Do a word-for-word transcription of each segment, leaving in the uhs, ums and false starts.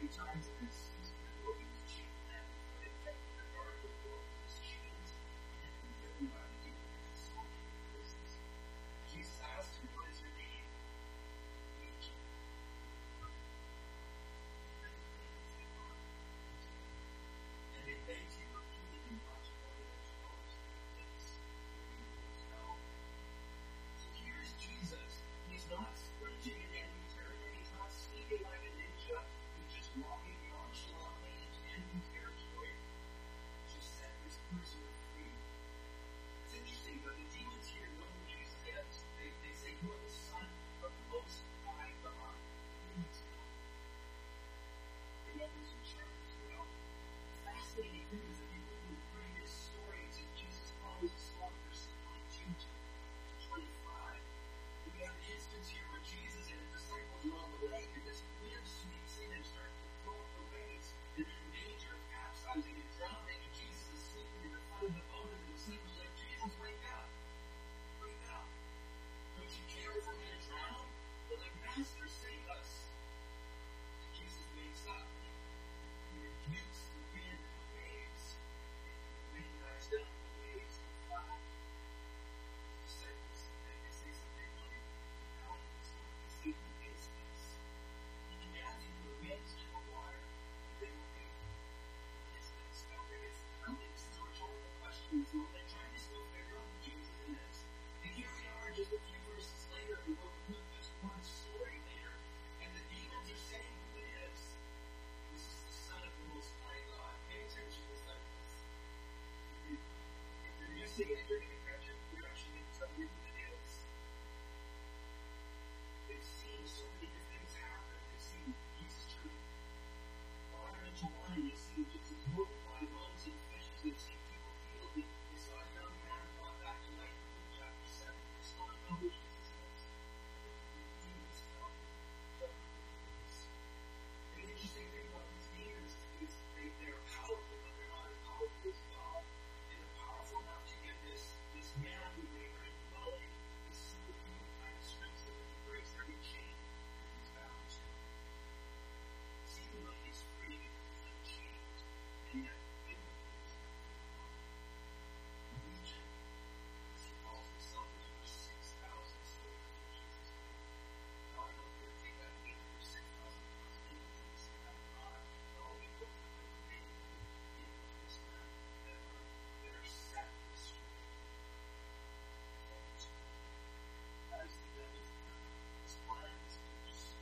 times in this season, the Lord is changing that. But in fact, the dark of the world is changed and driven by the deep and so many places. Jesus asked him, what is your name? Legion. And they begged him repeatedly not to go to their scholars and place where he was known. So here's Jesus. He's not sprinting in enemy territory. He's not sneaking like a ninja. He's just walking nonchalantly into enemy territory to set this prisoner free. It's interesting, but the demons here know who Jesus is. They, they say, you are the Son of the Most High God. Demons know. They know who's in charge as well. The fascinating thing is that people who bring this story to Jesus follows the small verse twenty-two to twenty-five. We have an instance here where Jesus and his disciples are on the lake, and this wind sweeps in and starts to throw up the waves, and they're in danger of capsizing and drowning, and Jesus is sleeping in the front of the boat, and the disciples are like, Jesus, wake up! Wake up! Don't you care if we're going to drown? They're like, Master, save us! And Jesus wakes up, and he rebukes the wind and the waves, and the wind dies down, the waves are flat. The disciples, they say something really compelling. It's like, it's even baseless. He commanded the winds and the water, and they obeyed him. What is this? Now, it's, I don't think this is a rhetorical question. So they're trying to still figure out who Jesus is. And here we are, just a few verses later, in the book of Luke, just one story later, and the demons are saying who it is. This is the Son of the Most High God. Pay attention to this. If you're missing it, you're going to catch it. You're actually going to tell you who it is. They've seen so many different things happen. They've seen Jesus turn water into wine. They've seen just multiply loaves and fishes. They've seen people healed. They, they saw a young man brought back to life in Luke chapter seven. They still don't know who Jesus is. The demons tell them. The interesting thing about these demons is they, they're powerful, but they're not as powerful as God. And they're powerful enough to give this, this man who they are indwelling this superhuman kind of strength so that he breaks every chain that he's bound to. Seeming like he's free because he's unchained, and yet inwardly he's not free. Legion, as he calls himself, is over six thousand soldiers of Jesus Christ. Now I know we're going to take that eight or six thousand plus demons and say that God, no, we look at the remaining in this man that are, that are set free. As the devil his plans to just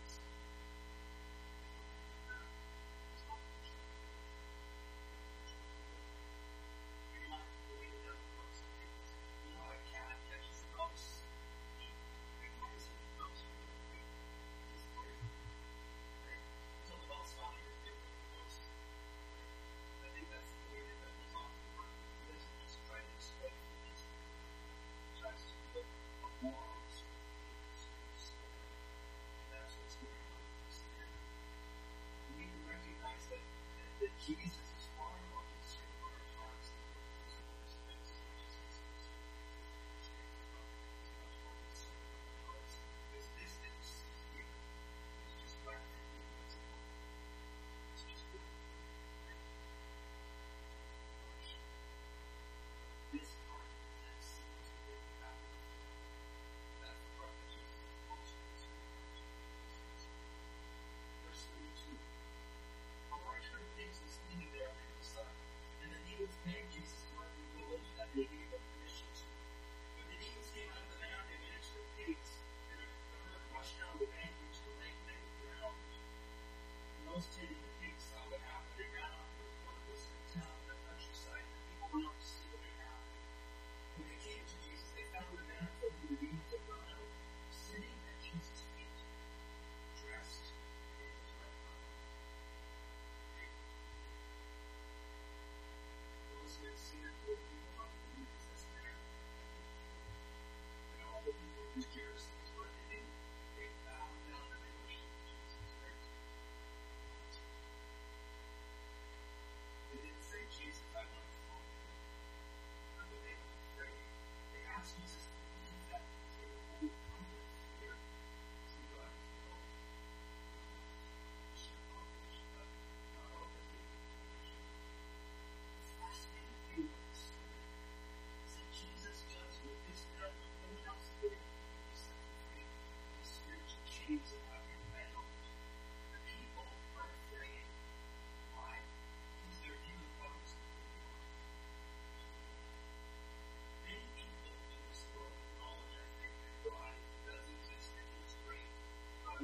you're not the way the devil works on things. You know, a cat catches a mouse. It comes and it goes from the way it's very right? It's all about stopping the fear of the mouse. I think that's the way the devil's often working. He doesn't just try to destroy the things. He tries to put a moral to the things. And that's what's going on with this man. We need to recognize that, that, that Jesus is far more concerned about our hearts than what physical respects as much as he's concerned about He's much more concerned about our hearts. Because this that you see here is just left in the invisible. It's just the this part that seems to be the apple. That's the part that Jesus is most concerned about. Verse twenty-two. For I heard things that's needed there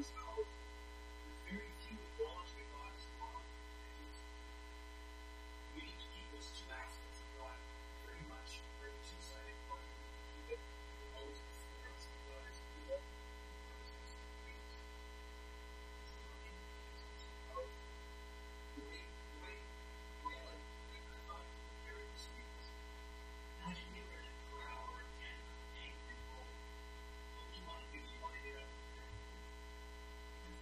is powerful. There's very few idolatry gods who are we need to keep those two aspects of God very much, very two-sided coin. Keep it always before us. God is good. God is great. He's loving. He's also powerful. The way, the way, the way I like, like I thought compared this week was, imagine you were in a crowd or a den of angry bull. What would you want to do? You want to get up and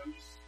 I'm just